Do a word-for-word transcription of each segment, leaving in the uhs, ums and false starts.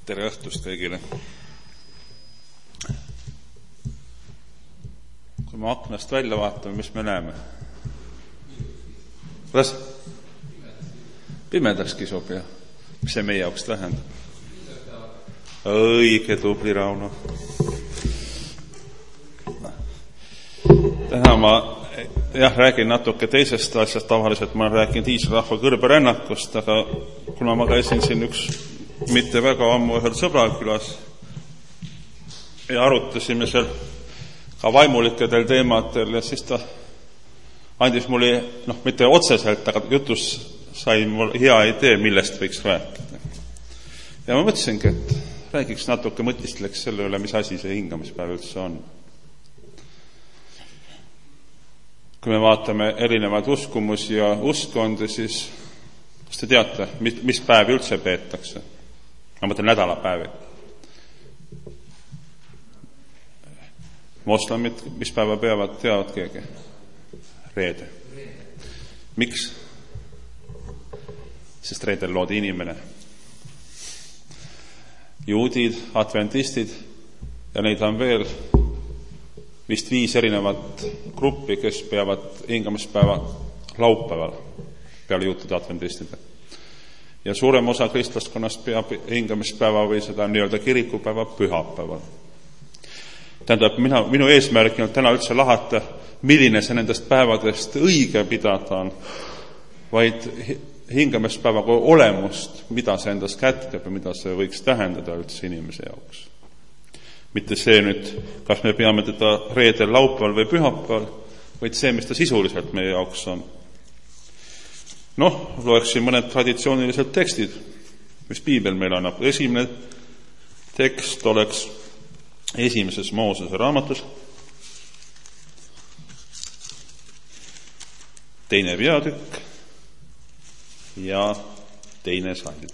Tere õhtust kõigile. Kui me aknast välja vaatame, mis me näeme? Kuidas? Pimedaks kisub ja mis see meie jaoks tähendab? Õige tubli Rauno. Täna ma jah, räägin natuke teisest asjast. Tavaliselt ma olen rääkinud Iisraeli rahva kõrberännakust, aga kuna ma käisin siin üks mitte väga ammu ühel sõbral külas ja arutasime seal ka vaimulikedel teemadel ja siis ta andis mulle, noh, mitte otseselt, aga jutus sai mul hea idee, millest võiks rääkida. Ja ma mõtlesingi, et räägiks natuke, mõtistleks selle üle, mis asi see hingamispäev üldse on. Kui me vaatame erinevaid uskumusi ja uskondi, siis kas te teate, mis, mis päev üldse peetakse? Ma mõtlen nädalapäevi. Moslemid, mis päeva peavad, teavad keegi? Reede. Miks? Sest reedel loodi inimene. Juudid, adventistid ja neid on veel vist viis erinevat gruppi, kes peavad hingamispäeva laupäeval peale juutide adventistide. Ja suurem osa kristlaskonnast peab hingamispäeva või seda nii-öelda kirikupäeva pühapäeval. Tähendab, mina, minu eesmärk on täna üldse lahata, milline see nendest päevadest õige pidada on, vaid hingamispäeva kui olemust, mida see endas kätkeb ja mida see võiks tähendada üldse inimese jaoks. Mitte see nüüd, kas me peame teda reedel, laupäeval või pühapäeval, vaid see, mis ta sisuliselt meie jaoks on. Noh, loeksin mõned traditsioonilised tekstid, mis piibel meil annab. Esimene tekst oleks esimeses Moosese raamatus, teine peatükk ja teine salm.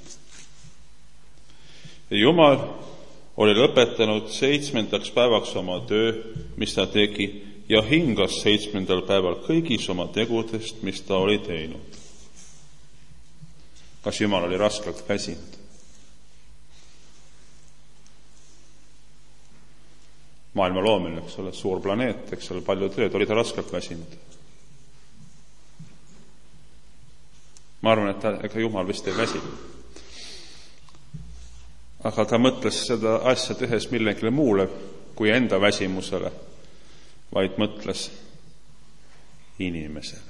Ja Jumal oli lõpetanud seitsmendaks päevaks oma töö, mis ta tegi, ja hingas seitsmendal päeval kõigis oma tegudest, mis ta oli teinud. Kas Jumal oli raskelt väsinud? Maailma loomine, eks ole, suur planeet, eks ole, palju tööd, oli ta raskelt väsinud. Ma arvan, et ta, ega Jumal vist ei väsinud. Aga ta mõtles seda asja tehes millegile muule kui enda väsimusele, vaid mõtles inimesele.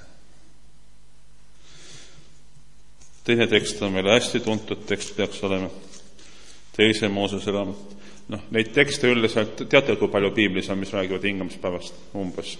Teine tekst on meile hästi tuntud tekst, peaks olema teise Moosese raamat. Noh, neid tekste üldiselt, teate, kui palju piiblis on, mis räägivad hingamispäevast umbes?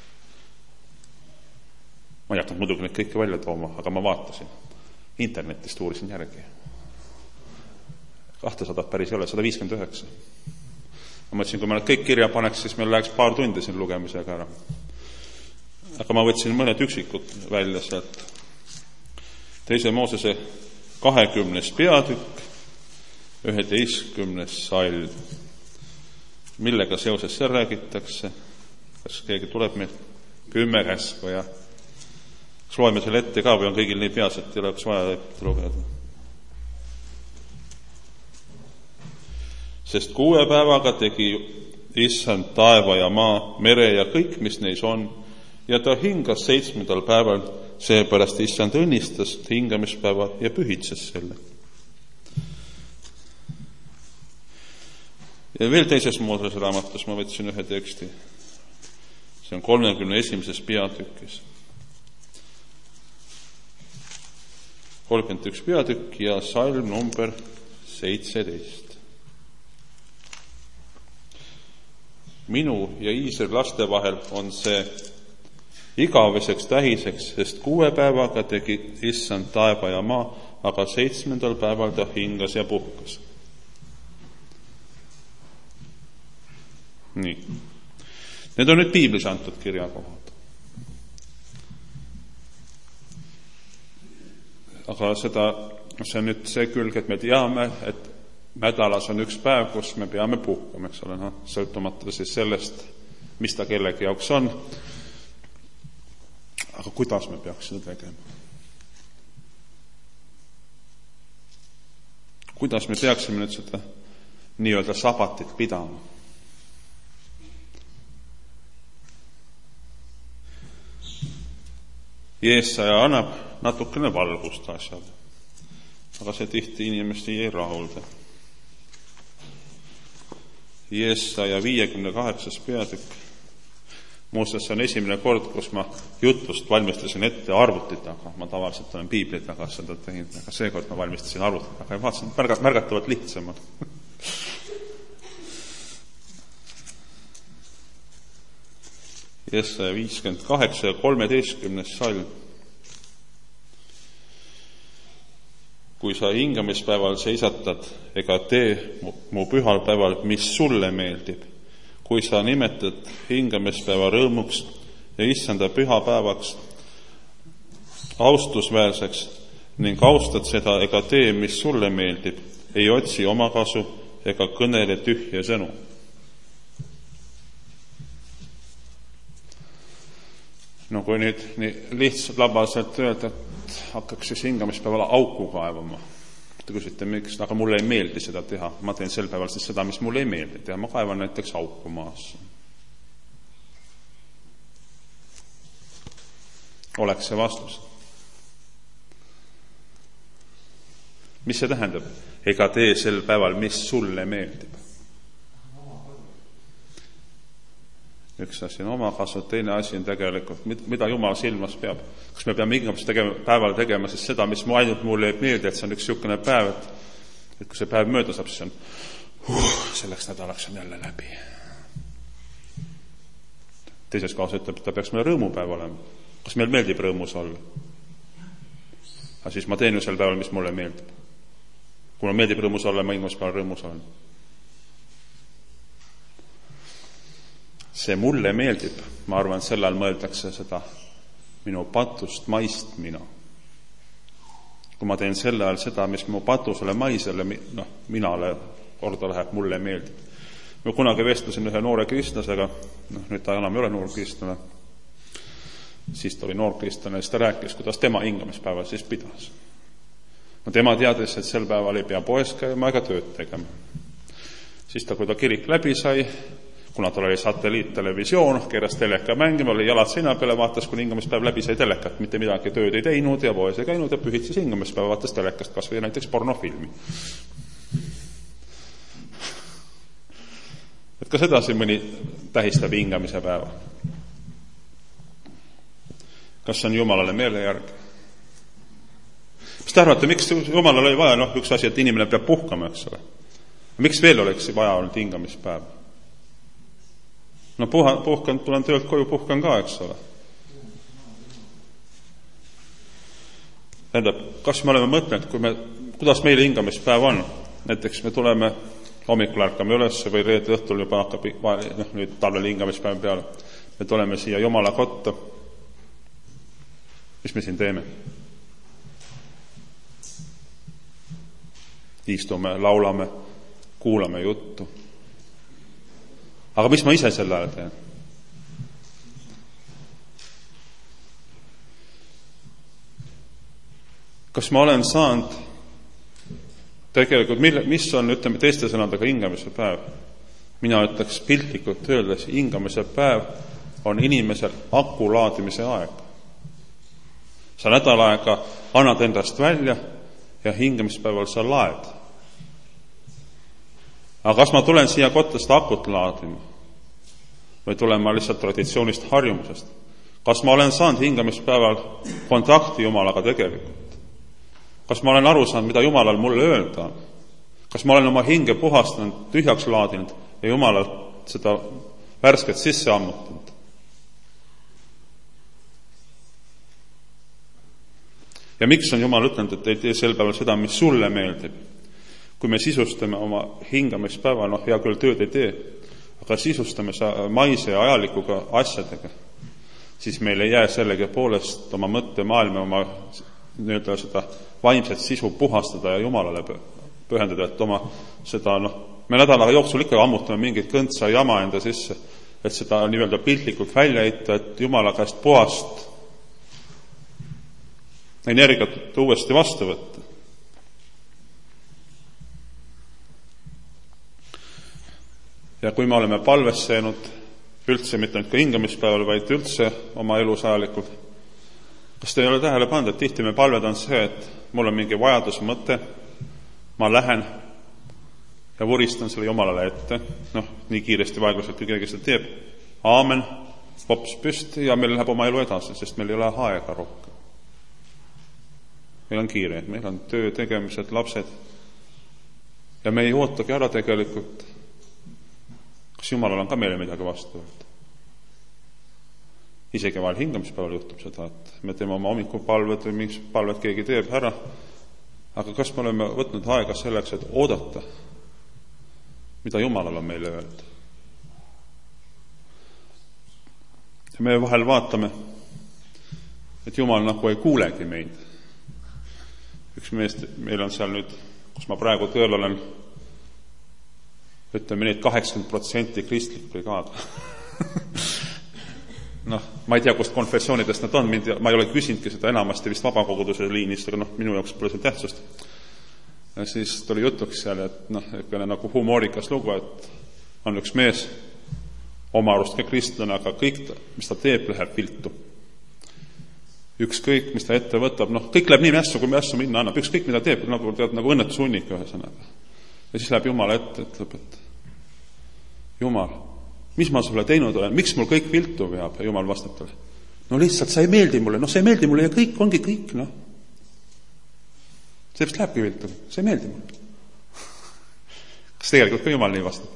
Ma ei hakanud muidugi neid kõike välja tooma, aga ma vaatasin. Internetist uurisin järgi. kahtesadat päris ei ole, sada viiskümmend üheksa. Ma mõtlesin, kui ma need kõik kirja paneks, siis meil läheks paar tundi siin lugemisega ära. Aga ma võtsin mõned üksikud välja sealt. Teise Moosese kahekümnes peatükk, üheteistkümnes salm. Millega seoses see räägitakse? Kas keegi tuleb meil? Kümme käsku ja kas loeme selle ette ka või on kõigil nii peas, et ei oleks vaja ette lugeda? Sest kuue päevaga tegi Issand taeva ja maa, mere ja kõik, mis neis on, ja ta hingas seitsmendal päeval, seepärast Issand õnnistas hingamispäeva ja pühitses selle. Ja veel teises Moosese raamatus ma võtsin ühe teksti. See on kolmekümne esimeses peatükis. kolmkümmend üks peatükk ja salm number seitseteist. Minu ja Iisraeli laste vahel on see igaveseks tähiseks, sest kuue päevaga tegi Issand taeva ja maa, aga seitsmendal päeval ta hingas ja puhkas. Nii. Need on nüüd piiblis antud kirjakohad. Aga seda, see on nüüd see külg, et me teame, et nädalas on üks päev, kus me peame puhkama, eks ole, no, sõltumata siis sellest, mis ta kellegi jaoks on. Aga kuidas me peaks seda tegema? kuidas me peaksime nüüd seda nii-öelda sabatit pidama? Jeesaja annab natukene valgust asjad, aga see tihti inimesi ei rahulda. Jeesaja viiekümne kaheksas peatükk. Muuseas, see on esimene kord, kus ma jutlust valmistasin ette arvuti taga. Ma tavaliselt olen piibli taga seda teinud, aga seekord ma valmistasin arvuti taga ja vaatasin märgatavalt lihtsamalt. Jeesaja viiskümmend kaheksa ja kolmeteistkümnes salm. Kui sa hingamispäeval seisatad ega tee mu pühal päeval, mis sulle meeldib, kui sa nimetad hingamispäeva rõõmuks ja issanda pühapäevaks austusväärseks ning austad seda ega tee, mis sulle meeldib, ei otsi omakasu ega kõnele tühja sõnu. No kui nüüd nii lihtsalt labaselt öelda, et hakkaks siis hingamispäeval auku kaevama. Te küsite, miks, aga mulle ei meeldi seda teha. Ma teen sel päeval siis seda, mis mulle ei meeldi teha. Ma kaevan näiteks auku maasse. Oleks see vastus. Mis see tähendab? Ega tee sel päeval, mis sulle meeldib. Üks asi on oma kasu, teine asi on tegelikult, mida Jumal silmas peab. Kas me peame iganes tegema, päeval tegema siis seda, mis mu ainult mulle ei meeldi, et see on üks niisugune päev, et, et kui see päev mööda saab, siis on uh, selleks nädalaks on jälle läbi. Teises kaasa ütleb, et ta peaks meil rõõmupäev olema. Kas meil meeldib rõõmus olla? Aga siis ma teen ju sel päeval, mis mulle meeldib. Kui ma meeldib rõõmus olla, ma ilmus päeval rõõmus olen. See mulle meeldib, ma arvan, sellal mõeldakse seda minu patust maist mina. Kui ma teen sel ajal seda, mis mu patusele maisele, noh, minale korda läheb, mulle meeldib. Ma kunagi vestlesin ühe noore kristlasega, noh, nüüd ta enam ei ole noor kristlane, siis ta oli noor kristlane, siis ta rääkis, kuidas tema hingamispäeval siis pidas. No tema teades, et sel päeval ei pea poes käima ega tööd tegema. Siis ta, kui ta kirik läbi sai, kuna tal oli satelliittelevisioon, keeras teleka mängima, oli jalad seina peale, vaatas, kui hingamispäev läbi sai telekat, mitte midagi tööd ei teinud ja poes ei käinud ja pühitses hingamispäev, vaatas telekast kas või näiteks pornofilmi. Et kas edasi mõni tähistab hingamise päeva? Kas see on Jumalale meele järg? Mis te arvate, miks Jumalale oli vaja? Noh, üks asi, et inimene peab puhkama, eks ole. Miks veel oleks vaja olnud hingamispäeva? No puha, puhkan, tulen töölt koju, puhkan ka, eks ole. Tähendab, kas me oleme mõtlenud, kui me, kuidas meile hingamispäev on? Näiteks me tuleme, hommikul ärkame üles või reede õhtul juba hakkab, noh, nüüd talvel hingamispäev peale. Me tuleme siia Jumala kotta. Mis me siin teeme? Istume, laulame, kuulame juttu. Aga mis ma ise selle ajal teen? Kas ma olen saanud tegelikult, mis on, ütleme, teiste sõnadega hingamise päev? Mina ütleks piltlikult öeldes, hingamise päev on inimesel aku laadimise aeg. Sa nädal aega annad endast välja ja hingamispäeval sa laed. Aga kas ma tulen siia kotta seda akut laadima? Või tulen ma lihtsalt traditsioonist harjumusest? Kas ma olen saanud hingamispäeval kontakti Jumalaga tegelikult? Kas ma olen aru saanud, mida Jumalal mulle öelda on? Kas ma olen oma hinge puhastanud, tühjaks laadinud ja Jumalalt seda värsket sisse ammutanud? Ja miks on Jumal ütlenud, et ei tee sel päeval seda, mis sulle meeldib? Kui me sisustame oma hingamispäeva, noh, hea küll tööd ei tee, aga sisustame maise ja ajalikuga asjadega, siis meil ei jää sellegi poolest oma mõtte maailma, oma nii-öelda seda vaimset sisu puhastada ja Jumalale pühendada, et oma seda, noh, me nädalaga jooksul ikka ammutame mingit kõntsa jama enda sisse, et seda nii-öelda piltlikult välja heita, et Jumala käest puhast energiat uuesti vastu võtta. Ja kui me oleme palvesse jäänud üldse, mitte ainult ka hingamispäeval, vaid üldse oma elus ajalikult, kas te ei ole tähele pannud, et tihti me palved on see, et mul on mingi vajadus, mõte, ma lähen ja vuristan selle Jumalale ette, noh, nii kiiresti vaeglaselt, kui keegi seda teeb, aamen, vops püsti ja meil läheb oma elu edasi, sest meil ei ole aega rohkem. Meil on kiire, meil on töö tegemised, lapsed ja me ei ootagi ära tegelikult, kas Jumalal on ka meile midagi vastu võtta. Isegi vahel hingamispäeval juhtub seda, et me teeme oma hommikupalved või mingis palved keegi teeb ära, aga kas me oleme võtnud aega selleks, et oodata, mida Jumalal on meile öelda? Ja me vahel vaatame, et Jumal nagu ei kuulegi meid. Üks meest, meil on seal nüüd, kus ma praegu tööl olen, ütleme neid kaheksakümmend protsenti kristlik brigaad. noh, ma ei tea, kust konfessioonidest nad on, mind, ma ei ole küsinudki seda enamasti vist vabakoguduse liinist, aga noh, minu jaoks pole see tähtsust. Ja siis tuli jutuks seal, et noh, ekene nagu humoorikas lugu, et on üks mees, oma arust ka kristlane, aga kõik, mis ta teeb, läheb viltu. Ükskõik, mis ta ette võtab, noh, kõik läheb nii mässu, kui mässu minna annab, ükskõik, mida teeb, nagu, tead, nagu õnnetusunnik ühesõnaga. Ja siis läheb Jumal ette, ütleb, et Jumal, mis ma sulle teinud olen, miks mul kõik viltu veab? Ja Jumal vastab talle, no lihtsalt sa ei meeldi mulle, noh, sa ei meeldi mulle ja kõik ongi kõik, noh. See vist lähebki viltu, sa ei meeldi mulle. Kas tegelikult ka Jumal nii vastab?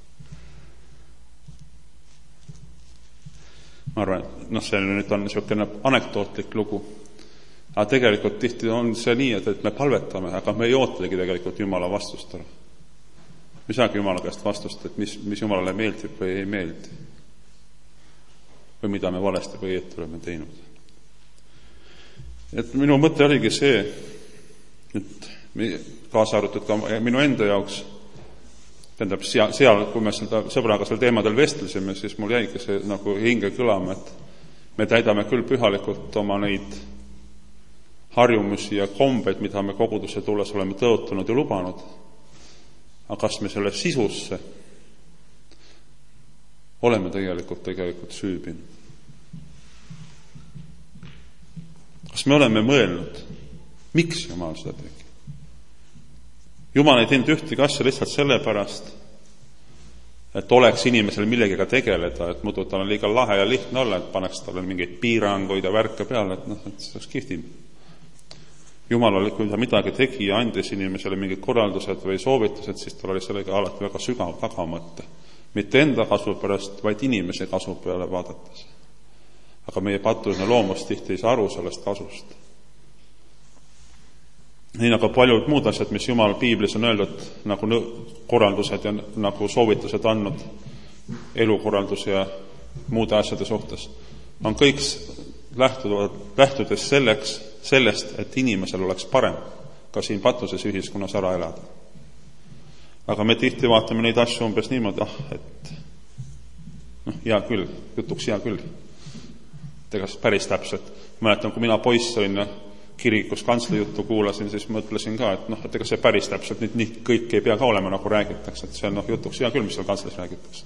Ma arvan, et noh, see nüüd on niisugune anekdootlik lugu. Aga tegelikult tihti on see nii, et, et me palvetame, aga me ei ootagi tegelikult Jumala vastust ära. Me saagi Jumala käest vastust, et mis, mis Jumalale meeldib või ei meeldi. Või mida me valesti või õieti oleme teinud. Et minu mõte oligi see, et kaasa arvatud ka minu enda jaoks, tähendab, seal, seal, kui me seda sõbraga seal teemadel vestlesime, siis mul jäigi see nagu hinge kõlama, et me täidame küll pühalikult oma neid harjumusi ja kombeid, mida me koguduse tulles oleme tõotanud ja lubanud. Aga kas me selle sisusse oleme tegelikult, tegelikult süübinud? Kas me oleme mõelnud, miks Jumal seda tegi? Jumal ei teinud ühtegi asja lihtsalt sellepärast, et oleks inimesel millegiga tegeleda, et muidu tal on liiga lahe ja lihtne olla, et paneks talle mingeid piiranguid ja värke peale, et noh, et see oleks kihvtim. Jumal oli, kui ta midagi tegi ja andis inimesele mingid korraldused või soovitused, siis tal oli sellega alati väga sügav tagamõte. Mitte enda kasu pärast, vaid inimese kasu peale vaadates. Aga meie patuline loomus tihti ei saa aru sellest kasust. Nii nagu paljud muud asjad, mis Jumal piiblis on öeldud, nagu korraldused ja nagu soovitused andnud elukorralduse ja muude asjade suhtes, on kõik lähtudes selleks, sellest, et inimesel oleks parem ka siin patuses ühiskonnas ära elada. Aga me tihti vaatame neid asju umbes niimoodi, ah, et noh, hea küll, jutuks hea küll. Tegas päris täpselt. Mäletan, kui mina poiss olin kirikus kantsli juttu kuulasin, siis mõtlesin ka, et noh, et ega see päris täpselt nüüd nii kõik ei pea ka olema, nagu räägitakse, et see on noh, jutuks hea küll, mis seal kantslis räägitakse.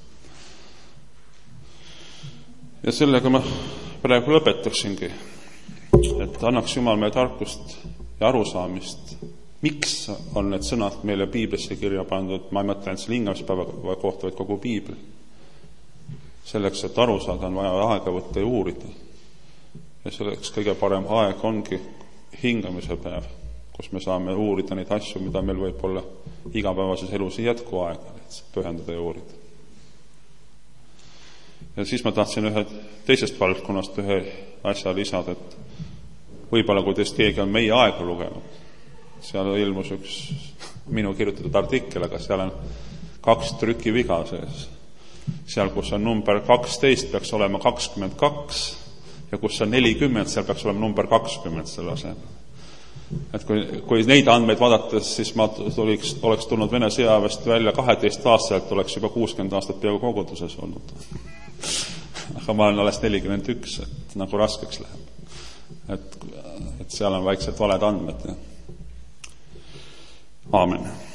Ja sellega ma praegu lõpetaksingi, et annaks Jumal meie tarkust ja arusaamist, miks on need sõnad meile piiblisse kirja pandud, ma ei mõtle ainult selle hingamispäeva kohta, vaid kogu piibel. Selleks, et aru saada, on vaja aega võtta ja uurida. Ja selleks kõige parem aeg ongi hingamise päev, kus me saame uurida neid asju, mida meil võib olla igapäevases elus ei jätku aega, et pühendada ja uurida. Ja siis ma tahtsin ühe teisest valdkonnast ühe asja lisada, et võib-olla kui teist keegi on meie aega lugenud, seal ilmus üks minu kirjutatud artikkel, aga seal on kaks trükiviga sees. Seal, kus on number kaksteist, peaks olema kakskümmend kaks ja kus on nelikümmend, seal peaks olema number kakskümmend selle asemel. Et kui, kui neid andmeid vaadates, siis ma tuliks, oleks tulnud Vene sõjaväest välja kaheteist aastalt, oleks juba kuuskümmend aastat peaaegu koguduses olnud. Aga ma olen alles nelikümmend üks, et nagu raskeks läheb. Et, et seal on väiksed valed andmed. Aamen.